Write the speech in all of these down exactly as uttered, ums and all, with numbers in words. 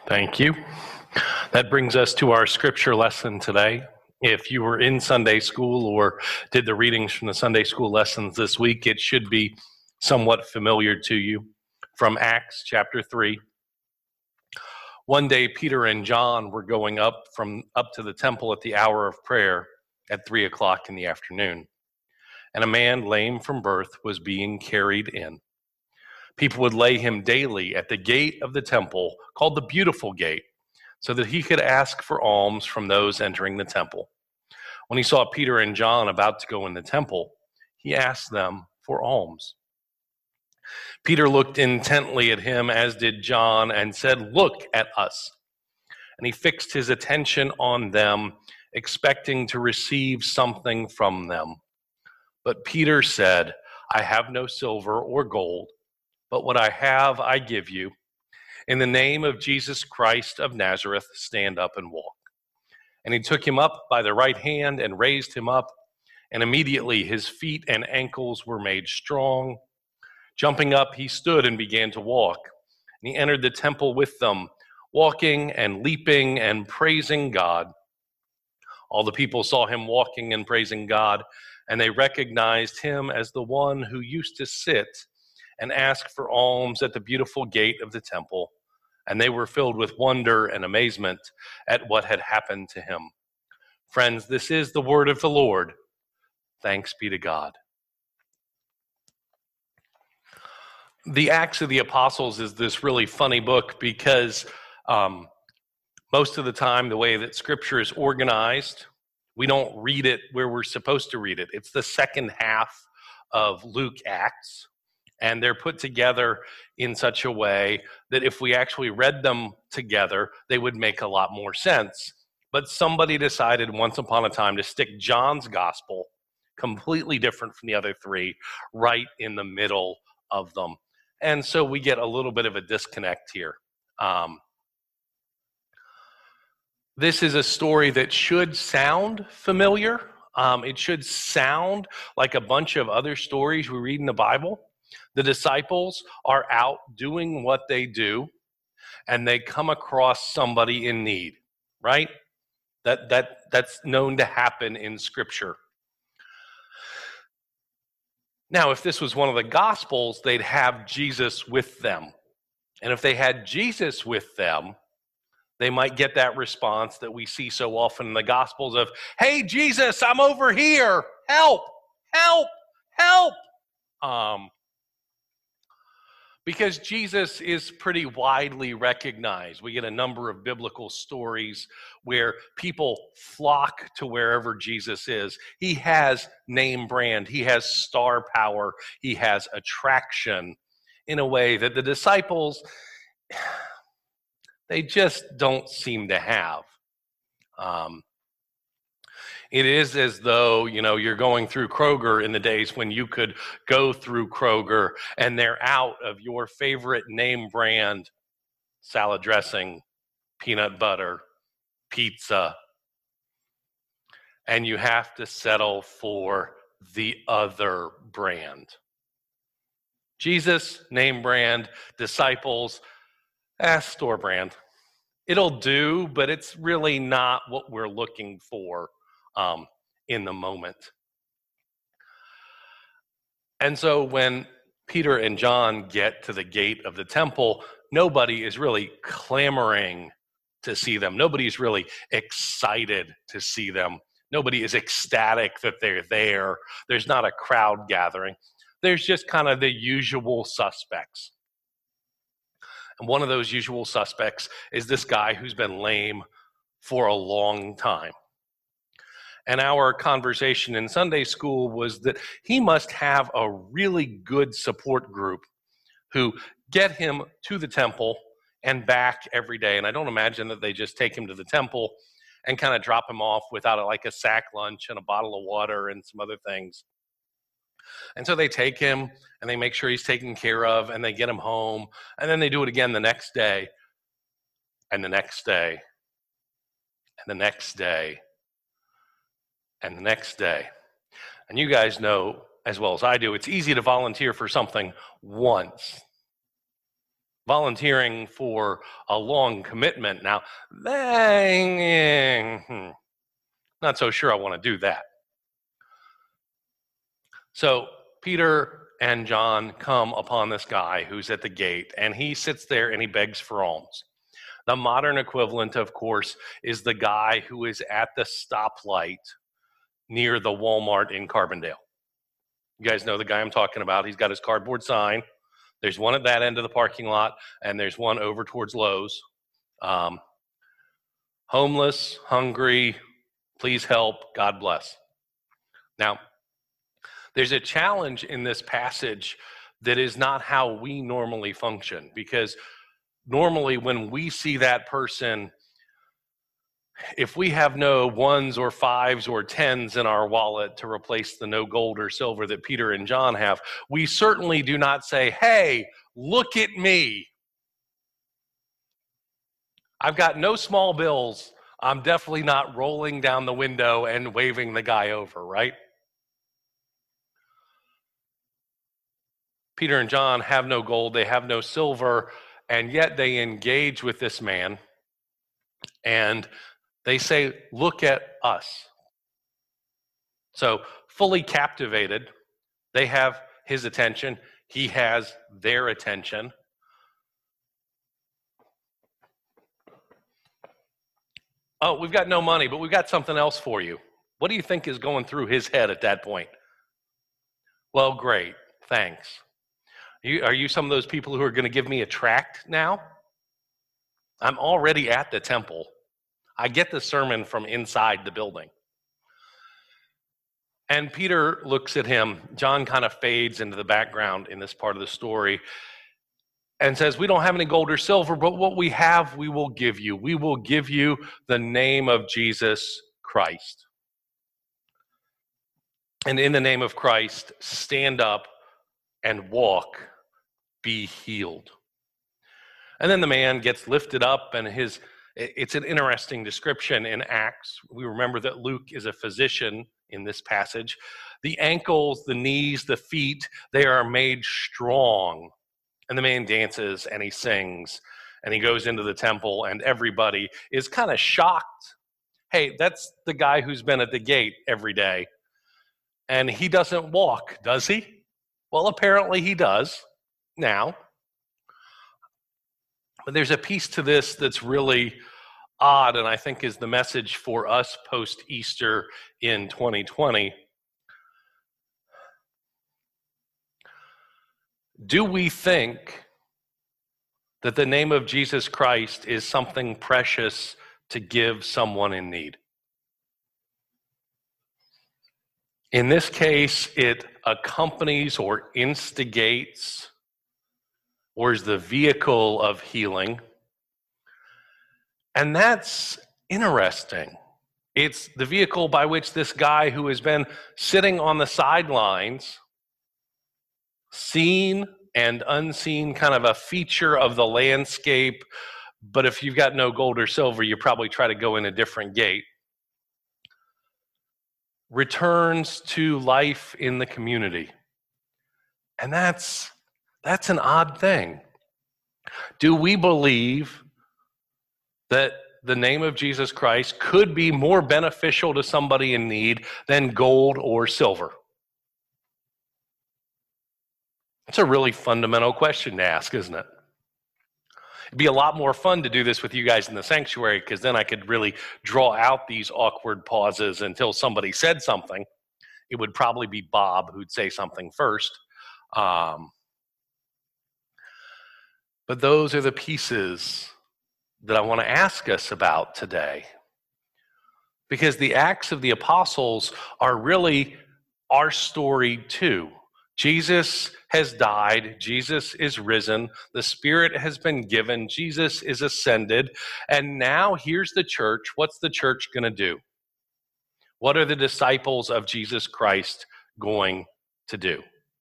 Thank you. That brings us to our scripture lesson today. If you were in Sunday school or did the readings from the Sunday school lessons this week, it should be somewhat familiar to you. From Acts chapter three. One day, Peter and John were going up from up to the temple at the hour of prayer at three o'clock in the afternoon. And a man lame from birth was being carried in. People would lay him daily at the gate of the temple, called the Beautiful Gate, so that he could ask for alms from those entering the temple. When he saw Peter and John about to go in the temple, he asked them for alms. Peter looked intently at him, as did John, and said, "Look at us." And he fixed his attention on them, expecting to receive something from them. But Peter said, "I have no silver or gold, but what I have I give you. In the name of Jesus Christ of Nazareth, stand up and walk." And he took him up by the right hand and raised him up, and immediately his feet and ankles were made strong. Jumping up, he stood and began to walk. And he entered the temple with them, walking and leaping and praising God. All the people saw him walking and praising God, and they recognized him as the one who used to sit and ask for alms at the Beautiful Gate of the temple. And they were filled with wonder and amazement at what had happened to him. Friends, this is the word of the Lord. Thanks be to God. The Acts of the Apostles is this really funny book because um, most of the time, the way that Scripture is organized, we don't read it where we're supposed to read it. It's the second half of Luke Acts, and they're put together in such a way that if we actually read them together, they would make a lot more sense. But somebody decided once upon a time to stick John's gospel, completely different from the other three, right in the middle of them. And so we get a little bit of a disconnect here. Um, this is a story that should sound familiar. Um, it should sound like a bunch of other stories we read in the Bible. The disciples are out doing what they do, and they come across somebody in need, right? That that that's known to happen in Scripture. Now, if this was one of the Gospels, they'd have Jesus with them. And if they had Jesus with them, they might get that response that we see so often in the Gospels of, "Hey, Jesus, I'm over here. Help, help, help." Um, because Jesus is pretty widely recognized. We get a number of biblical stories where people flock to wherever Jesus is. He has name brand, he has star power, he has attraction in a way that the disciples, they just don't seem to have. Um, It is as though, you know, you're going through Kroger in the days when you could go through Kroger and they're out of your favorite name brand salad dressing, peanut butter, pizza, and you have to settle for the other brand. Jesus, name brand, disciples, eh, store brand. It'll do, but it's really not what we're looking for um, in the moment. And so when Peter and John get to the gate of the temple, nobody is really clamoring to see them. Nobody's really excited to see them. Nobody is ecstatic that they're there. There's not a crowd gathering. There's just kind of the usual suspects. And one of those usual suspects is this guy who's been lame for a long time. And our conversation in Sunday school was that he must have a really good support group who get him to the temple and back every day. And I don't imagine that they just take him to the temple and kind of drop him off without a, like a sack lunch and a bottle of water and some other things. And so they take him and they make sure he's taken care of and they get him home. And then they do it again the next day and the next day and the next day. And the next day. And you guys know as well as I do, it's easy to volunteer for something once. volunteering for a long commitment. Now, eh, hmm, not so sure I want to do that. So Peter and John come upon this guy who's at the gate, and he sits there and he begs for alms. The modern equivalent, of course, is the guy who is at the stoplight near the Walmart in Carbondale. You guys know the guy I'm talking about. He's got his cardboard sign. There's one at that end of the parking lot, and there's one over towards Lowe's. Um, homeless, hungry, please help, God bless. Now, there's a challenge in this passage that is not how we normally function, because normally when we see that person, if we have no ones or fives or tens in our wallet to replace the no gold or silver that Peter and John have, we certainly do not say, hey, look at me. I've got no small bills. I'm definitely not rolling down the window and waving the guy over, right? Peter and John have no gold, they have no silver, and yet they engage with this man, and they say, look at us. So fully captivated, they have his attention, he has their attention. Oh, we've got no money, but we've got something else for you. What do you think is going through his head at that point? Well, great, thanks. Are you, are you some of those people who are going to give me a tract now? I'm already at the temple. I get the sermon from inside the building. And Peter looks at him. John kind of fades into the background in this part of the story and says, we don't have any gold or silver, but what we have, we will give you. We will give you the name of Jesus Christ. And in the name of Christ, stand up and walk, be healed. And then the man gets lifted up, and his it's an interesting description in Acts. We remember that Luke is a physician in this passage. The ankles, the knees, the feet, they are made strong. And the man dances and he sings and he goes into the temple, and everybody is kind of shocked. Hey, that's the guy who's been at the gate every day. And he doesn't walk, does he? Well, apparently he does now. But there's a piece to this that's really odd, and I think is the message for us post-Easter in twenty twenty. Do we think that the name of Jesus Christ is something precious to give someone in need? In this case, it accompanies or instigates or is the vehicle of healing. And that's interesting. It's the vehicle by which this guy who has been sitting on the sidelines, seen and unseen, kind of a feature of the landscape, but if you've got no gold or silver, you probably try to go in a different gate, returns to life in the community. And that's That's an odd thing. Do we believe that the name of Jesus Christ could be more beneficial to somebody in need than gold or silver? It's a really fundamental question to ask, isn't it? It'd be a lot more fun to do this with you guys in the sanctuary, because then I could really draw out these awkward pauses until somebody said something. It would probably be Bob who'd say something first. Um, But those are the pieces that I want to ask us about today. Because the Acts of the Apostles are really our story too. Jesus has died, Jesus is risen, the Spirit has been given, Jesus is ascended, and now here's the church. What's the church going to do? What are the disciples of Jesus Christ going to do?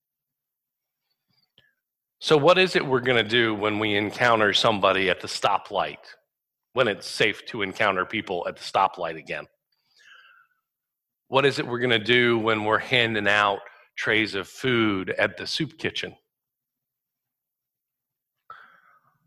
So what is it we're going to do when we encounter somebody at the stoplight, when it's safe to encounter people at the stoplight again? What is it we're going to do when we're handing out trays of food at the soup kitchen?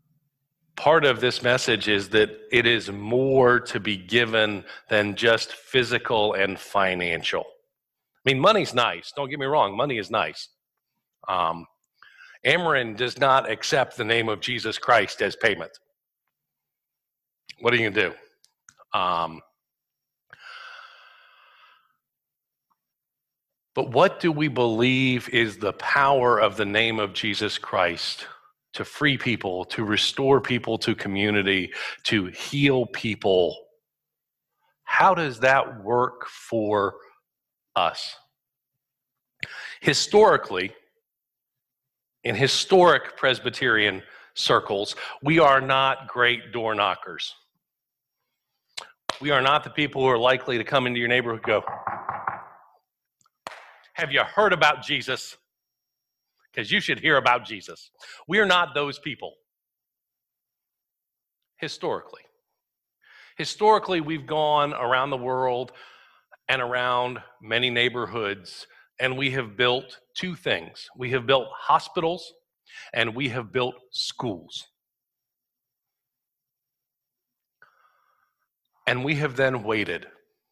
part of this message is that it is more to be given than just physical and financial. I mean, money's nice. Don't get me wrong. Money is nice. Um, Amarin does not accept the name of Jesus Christ as payment. What are you going to do? Um, but what do we believe is the power of the name of Jesus Christ to free people, to restore people to community, to heal people? How does that work for us? Historically, in historic Presbyterian circles, we are not great door knockers. We are not the people who are likely to come into your neighborhood and go, "Have you heard about Jesus? Because you should hear about Jesus." We are not those people. Historically. Historically, we've gone around the world and around many neighborhoods, and we have built two things. We have built hospitals, and we have built schools. And we have then waited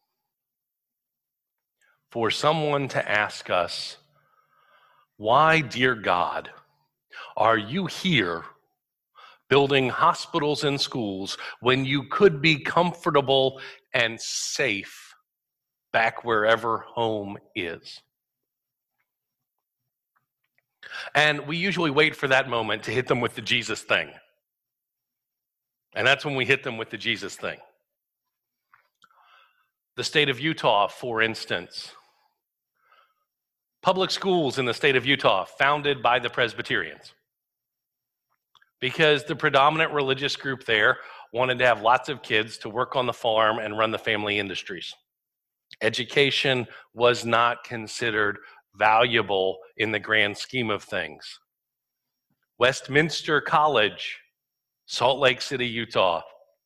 for someone to ask us, "Why, dear God, are you here building hospitals and schools when you could be comfortable and safe back wherever home is?" And we usually wait for that moment to hit them with the Jesus thing. And that's when we hit them with the Jesus thing. The state of Utah, for instance. Public schools in the state of Utah founded by the Presbyterians, because the predominant religious group there wanted to have lots of kids to work on the farm and run the family industries. Education was not considered valuable in the grand scheme of things. Westminster College, Salt Lake City, Utah,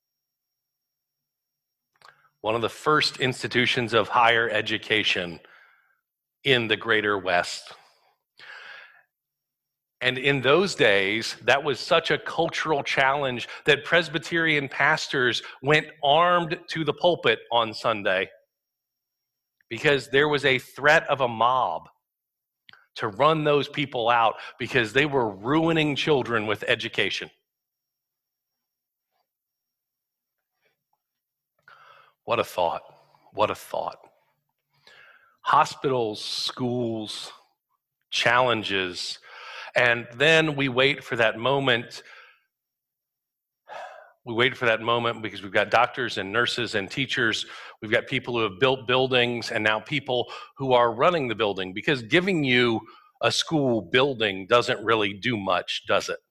one of the first institutions of higher education in the greater West. And in those days, that was such a cultural challenge that Presbyterian pastors went armed to the pulpit on Sunday because there was a threat of a mob to run those people out because they were ruining children with education. What a thought. What a thought. Hospitals, schools, challenges, and then we wait for that moment. We wait for that moment because we've got doctors and nurses and teachers. We've got people who have built buildings and now people who are running the building, because giving you a school building doesn't really do much, does it?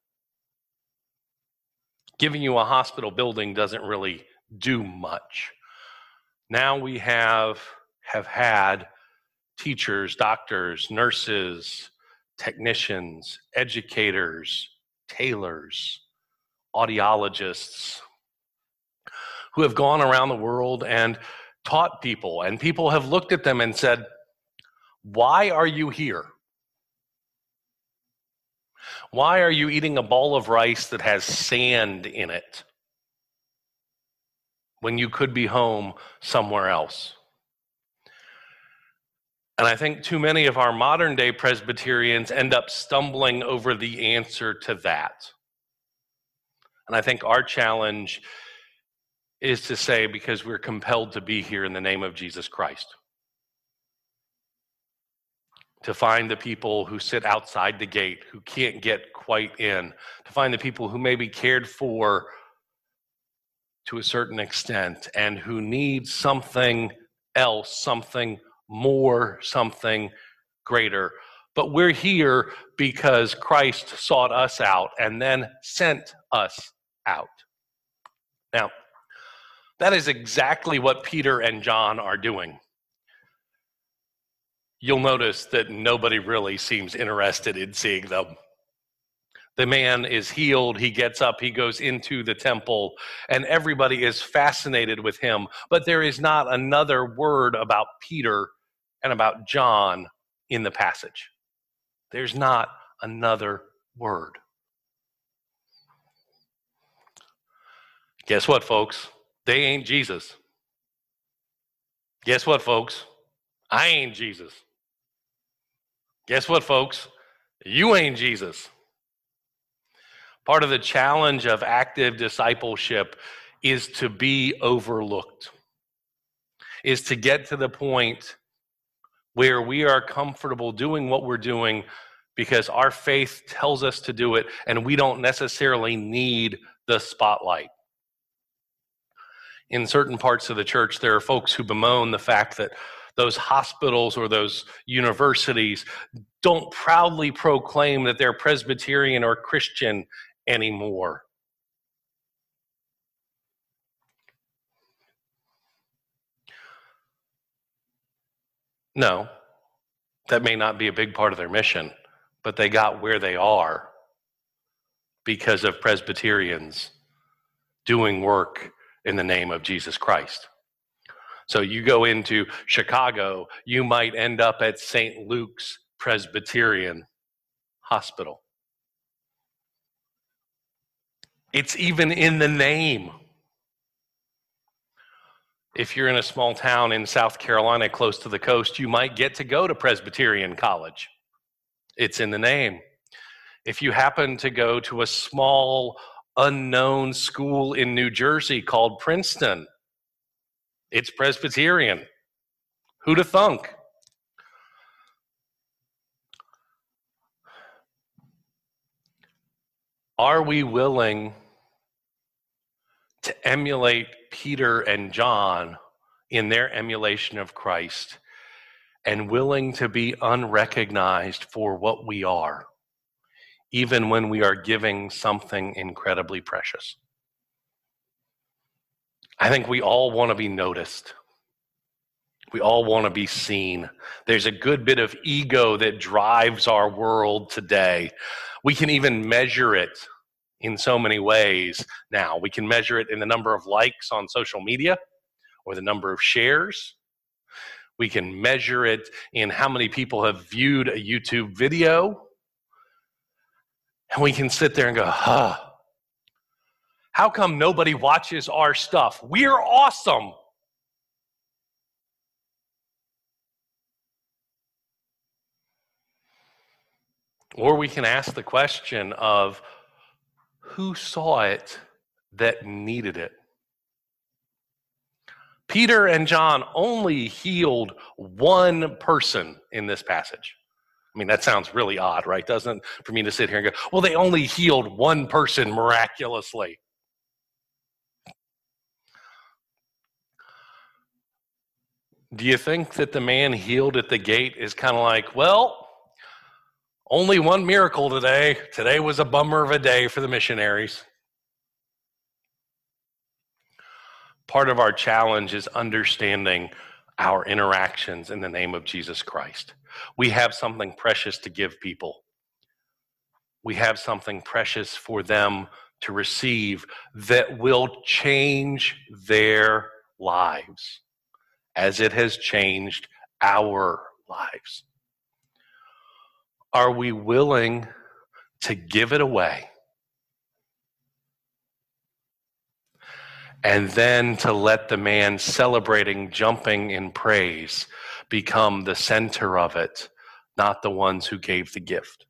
Giving you a hospital building doesn't really do much. Now we have, have had teachers, doctors, nurses, technicians, educators, tailors, audiologists who have gone around the world and taught people, and people have looked at them and said, "Why are you here? Why are you eating a ball of rice that has sand in it when you could be home somewhere else?" And I think too many of our modern day Presbyterians end up stumbling over the answer to that. And I think our challenge is to say, because we're compelled to be here in the name of Jesus Christ, to find the people who sit outside the gate, who can't get quite in, to find the people who may be cared for to a certain extent and who need something else, something more, something greater. But we're here because Christ sought us out and then sent us out. Now, that is exactly what Peter and John are doing. You'll notice that nobody really seems interested in seeing them. The man is healed, he gets up, he goes into the temple, and everybody is fascinated with him. But there is not another word about Peter and about John in the passage. There's not another word. Guess what, folks? They ain't Jesus. Guess what, folks? I ain't Jesus. Guess what, folks? You ain't Jesus. Part of the challenge of active discipleship is to be overlooked, is to get to the point where we are comfortable doing what we're doing because our faith tells us to do it and we don't necessarily need the spotlight. In certain parts of the church, there are folks who bemoan the fact that those hospitals or those universities don't proudly proclaim that they're Presbyterian or Christian anymore. No, that may not be a big part of their mission, but they got where they are because of Presbyterians doing work in the name of Jesus Christ. So you go into Chicago, you might end up at Saint Luke's Presbyterian Hospital. It's even in the name. If you're in a small town in South Carolina close to the coast, you might get to go to Presbyterian College. It's in the name. If you happen to go to a small, unknown school in New Jersey called Princeton, it's Presbyterian. Who'd have thunk? Are we willing to emulate Peter and John in their emulation of Christ and willing to be unrecognized for what we are, even when we are giving something incredibly precious? I think we all want to be noticed. We all want to be seen. There's a good bit of ego that drives our world today. We can even measure it in so many ways now. We can measure it in the number of likes on social media or the number of shares. We can measure it in how many people have viewed a YouTube video. And we can sit there and go, huh, how come nobody watches our stuff? We're awesome. Or we can ask the question of, who saw it that needed it? Peter and John only healed one person in this passage. I mean, that sounds really odd, right? Doesn't it? For me to sit here and go, well, they only healed one person miraculously. Do you think that the man healed at the gate is kind of like, well, only one miracle today. Today was a bummer of a day for the missionaries. Part of our challenge is understanding our interactions in the name of Jesus Christ. We have something precious to give people. We have something precious for them to receive that will change their lives as it has changed our lives. Are we willing to give it away and then to let the man celebrating, jumping in praise become the center of it, not the ones who gave the gift?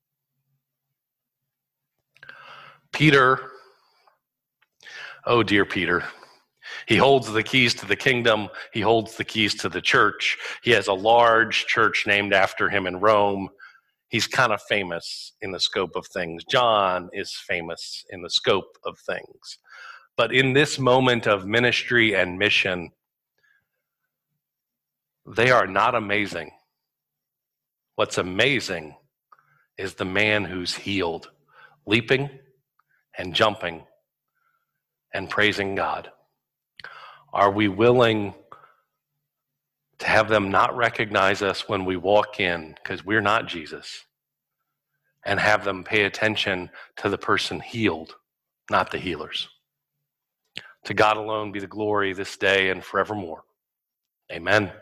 Peter, oh dear Peter, he holds the keys to the kingdom. He holds the keys to the church. He has a large church named after him in Rome. He's kind of famous in the scope of things. John is famous in the scope of things. But in this moment of ministry and mission, they are not amazing. What's amazing is the man who's healed, leaping and jumping and praising God. Are we willing to have them not recognize us when we walk in because we're not Jesus, and have them pay attention to the person healed, not the healers? To God alone be the glory this day and forevermore. Amen.